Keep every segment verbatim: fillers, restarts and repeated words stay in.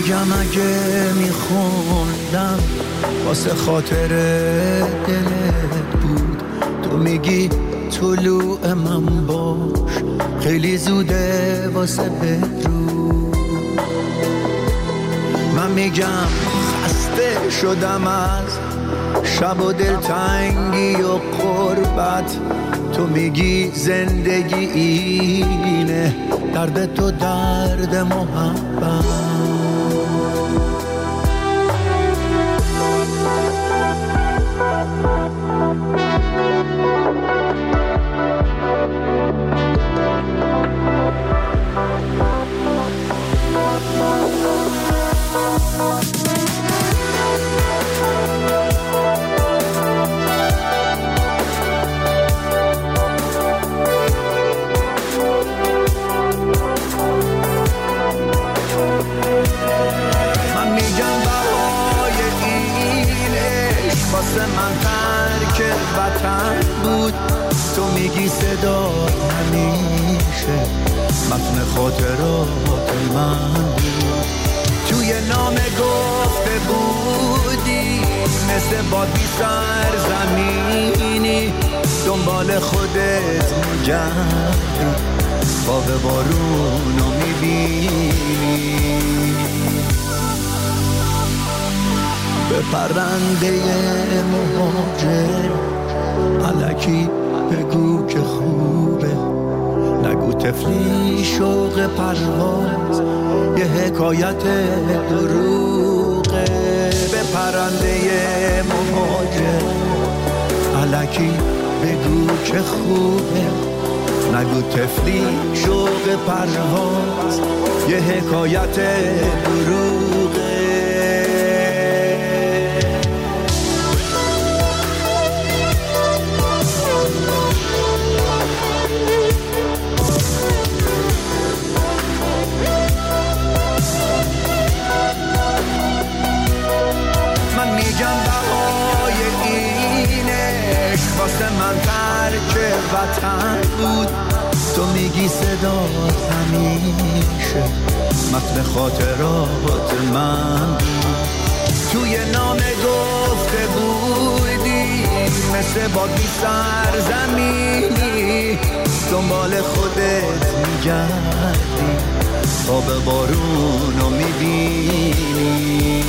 میگم اگه میخوندم واسه خاطر دلت بود، تو میگی طلوع من باش خیلی زوده واسه بدرود. من میگم خسته شدم از شب و دلتنگی و قربت، تو میگی زندگی اینه درد تو درد محبت. واسه من ترک وطن بود، تو میگی صدا همیشه متن خاطرات من بود. توی نامه گفته بودی مثل باد بی سرزمینی دنبال خودت میگردی، خواب بارونو میبینی. به پرنده مهاجر الکی بگو که خوبه، نگو تفلی شوق پرواز یه حکایت دروغه. به پرنده مهاجر الکی بگو که خوبه، نگو تفلی شوق پرواز یه حکایت دروغه. واسه من ترک وطن بود، تو میگی صدا همیشه متن خاطرات من بود. توی نامه گفته بودی مثل باد بی سرزمینی دنبال خودت میگردی، خواب بارونو میبینی.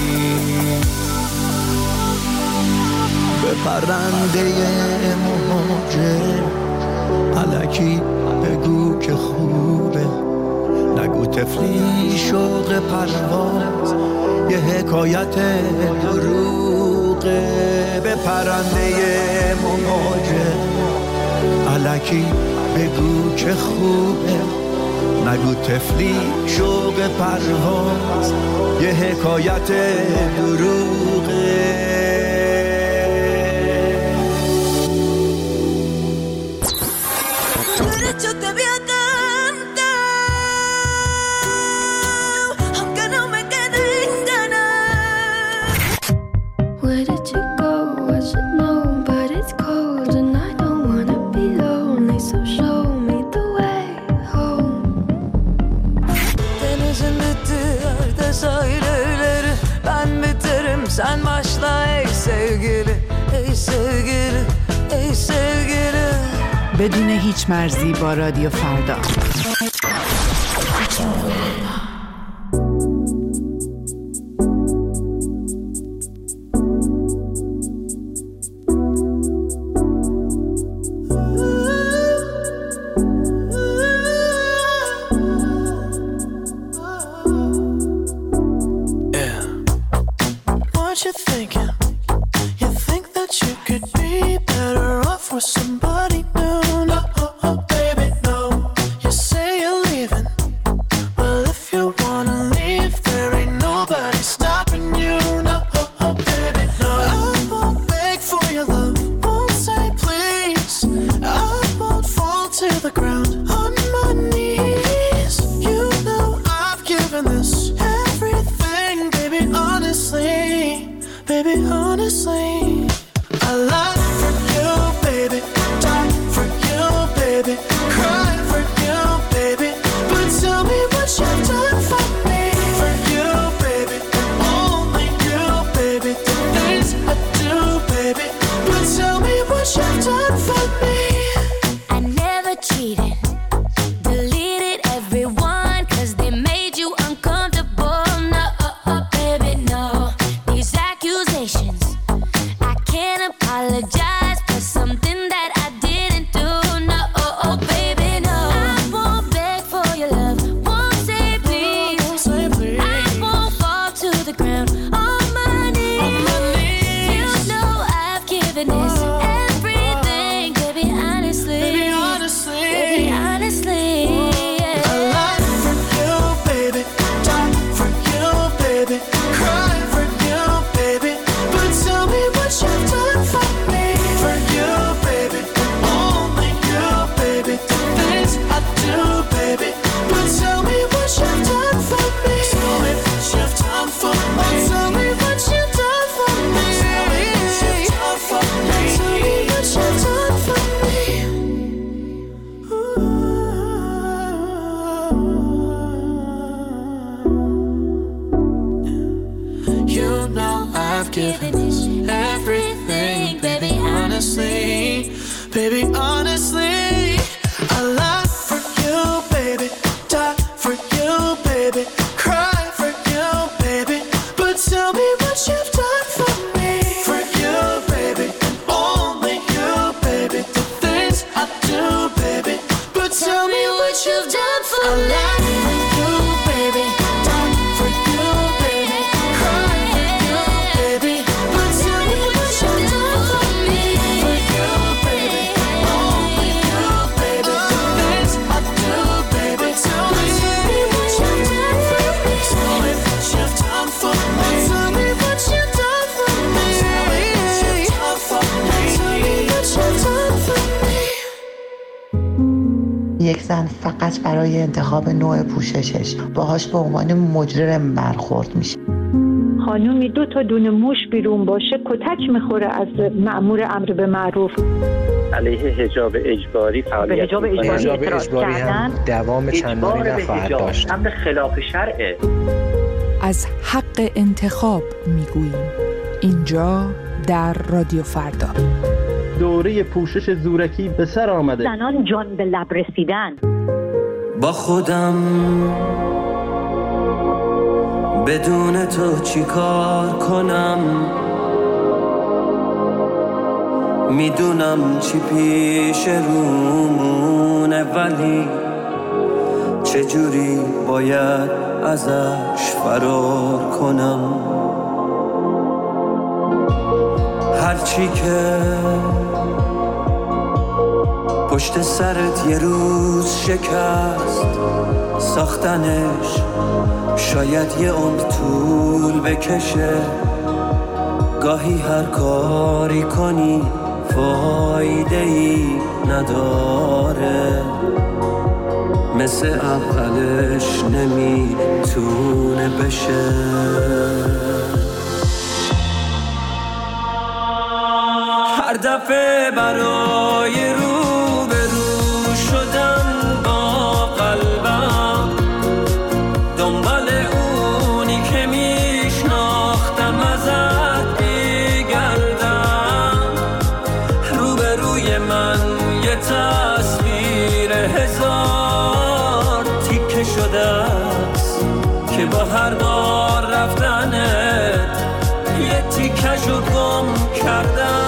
به پرنده مهاجر الکی بگو که خوبه، نگو تفلی شوق پرواز یه حکایت دروغه. به پرنده مهاجر الکی بگو که خوبه، نگو تفلی شوق پرواز یه حکایت دروغه. Yo te voy a cantar, aunque no me queden ganas. Where did you go? I should know, but it's cold and I don't wanna be lonely, so show me the way home. Denizin bittiği sahil evleri, ben biterim sen başla ey sevgili, ey sevgili, ey sevgili. بدون هیچ مرزی با رادیو فردا. Well, if giving everything, baby, honestly, baby, honestly, I lie for you, baby, die for you, baby, cry for you, baby, but tell me what you've done for me, for you, baby, and only you, baby, the things I do, baby, but tell me what you've done for me. I lie for you, baby, die for you, baby, cry for you, baby, but tell me what you've done for me, for you, baby, only you, baby, the things I do, baby, tell me what you've done for me, tell me what you've done for me, tell me what you've done for me, tell me what you've done for me, tell me what you've done for me. یک زن فقط برای انتخاب نوع پوششش باهاش به عنوان مجرم برخورد میشه. خانومی دو تا دونه موش بیرون باشه کتک میخوره از مأمور امر به معروف. علیه حجاب اجباری فعالیت به حجاب اجباری, حجاب اجباری هم دوام چندانی نخواهد داشت. امر خلاف شرعه. از حق انتخاب میگوییم اینجا در رادیو فردا. دوره پوشش زورکی به سر آمده. زنان جان به لب رسیدن. با خودم بدون تو چی کار کنم، میدونم چی پیش رومونه ولی چجوری باید ازش فرار کنم. هرچی که پشت سرت یه روز شکست ساختنش شاید یه عمر طول بکشه. گاهی هر کاری کنی فایده ای نداره، مثل اولش نمیتونه بشه. هر دفعه برای رو به رو شدن با قلبم دنبال اونی که میشناختم ازت بگردم، رو به روی من یه تصویر هزار تیکه شده است که با هر بار رفتنت یه تیکشو گم کردم.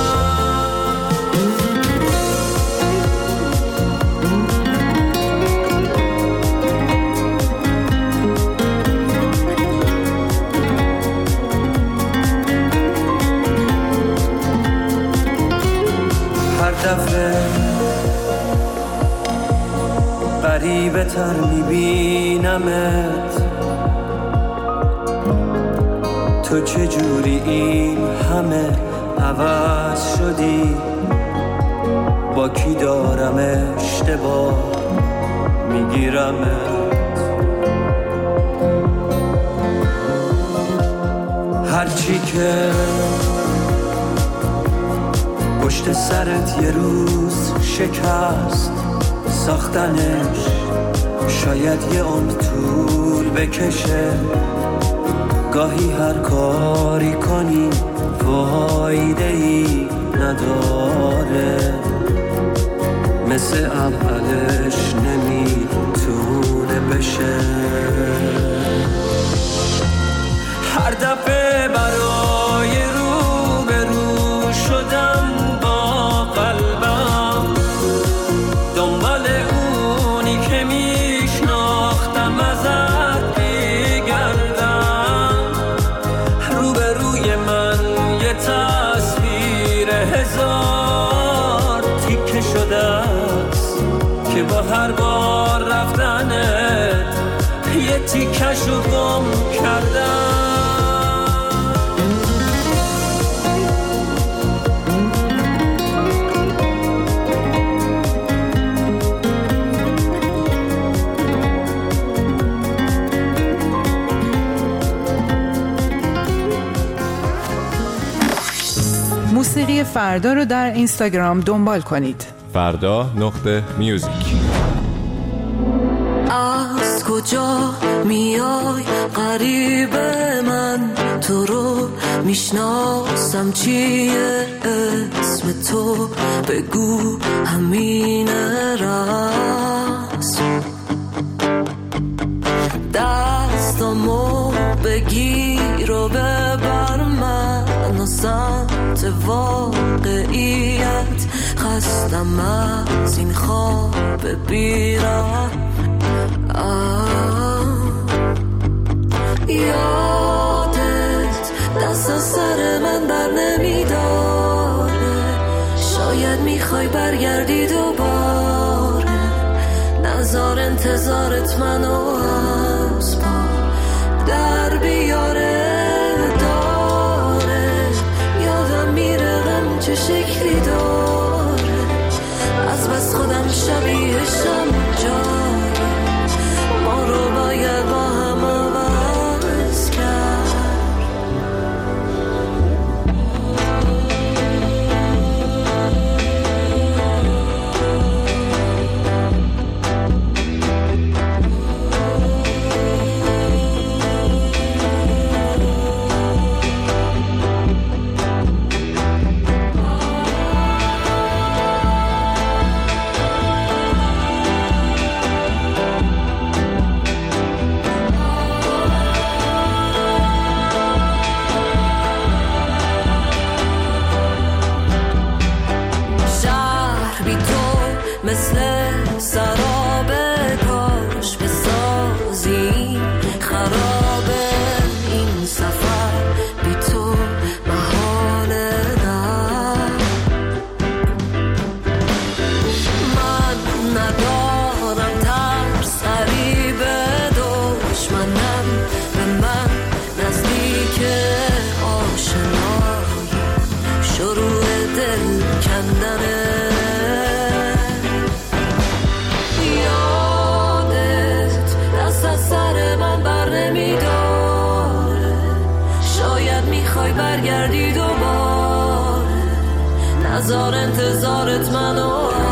دفعه غریبه تر میبینمت، تو چجوری این همه عوض شدی، با کی دارم اشتباه میگیرمت. هرچی که پشت سرت یه روز شکست ساختنش شاید یه عمر طول بکشه. گاهی هر کاری کنی فایده ای نداره، مثل اولش نمیتونه بشه. هر دفعه برای رو به رو شدم با قلبم دنبال اونی که میشناختم ازت بگردم، رو به روی من یه تصویر هزار تیکه شده است که با هر بار رفتنت یه تیکشو گم کردم. موسیقی فردا رو در اینستاگرام دنبال کنید. فردا نقطه میوزیک. Ask کجا میای غریب من، تو رو میشناسم چیه اسم تو، بگو همینه راست. دستامو بگیر و ببر من و سمت واقعیت، خستم از این خواب بیرم. یادت دست از سر من بر نمیداره، شاید میخوای برگردی دوباره، نظر انتظارت منو از پا در بیاره داره. یادم میره غم چه شکلی داره، از بس خودم شبیهشم جای ما رو باید با هم عوض کرد. مثل سراب کاش بسازی خرابه این سفر، بی تو محاله نه. من ندارم ترس غریب دشمنم، به من نزدیک آشنایی شروع دل کندنه. برگردی دوباره، نظر انتظارت منو